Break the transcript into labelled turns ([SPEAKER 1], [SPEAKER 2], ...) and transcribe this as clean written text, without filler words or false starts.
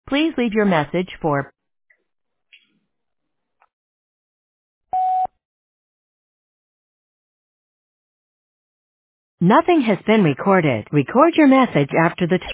[SPEAKER 1] Please leave your message for nothing has been recorded. Record your message after the tone.